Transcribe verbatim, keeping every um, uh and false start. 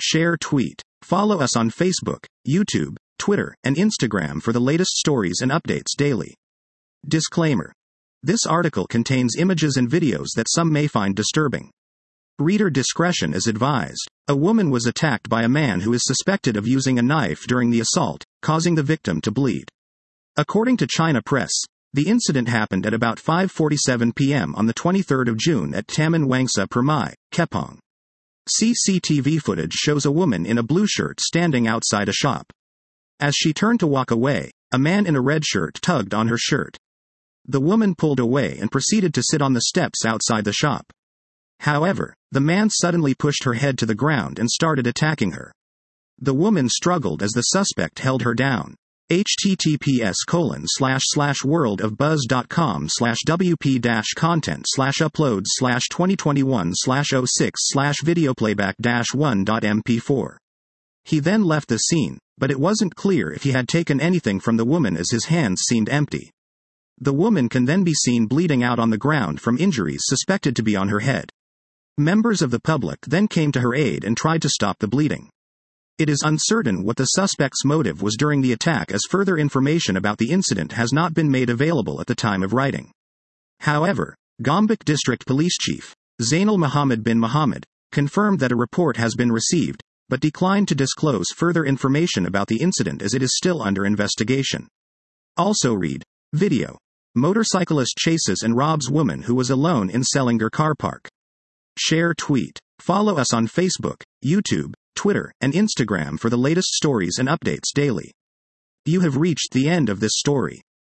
Share tweet. Follow us on Facebook, YouTube, Twitter, and Instagram for the latest stories and updates daily. Disclaimer. This article contains images and videos that some may find disturbing. Reader discretion is advised. A woman was attacked by a man who is suspected of using a knife during the assault, causing the victim to bleed. According to China Press, the incident happened at about five forty-seven p.m. on the twenty-third of June at Taman Wangsa Permai, Kepong. C C T V footage shows a woman in a blue shirt standing outside a shop. As she turned to walk away, a man in a red shirt tugged on her shirt. The woman pulled away and proceeded to sit on the steps outside the shop. However, the man suddenly pushed her head to the ground and started attacking her. The woman struggled as the suspect held her down. https colon slash slash worldofbuzz.com slash wp dash content slash uploads slash 2021 slash 06 slash videoplayback dash 1.mp4. He then left the scene, but it wasn't clear if he had taken anything from the woman as his hands seemed empty. The woman can then be seen bleeding out on the ground from injuries suspected to be on her head. Members of the public then came to her aid and tried to stop the bleeding. It is uncertain what the suspect's motive was during the attack, as further information about the incident has not been made available at the time of writing. However, Gombak District Police Chief, Zainal Muhammad bin Muhammad, confirmed that a report has been received, but declined to disclose further information about the incident as it is still under investigation. Also read, video. Motorcyclist chases and robs woman who was alone in Selangor car park. Share tweet. Follow us on Facebook, YouTube, Twitter, and Instagram for the latest stories and updates daily. You have reached the end of this story.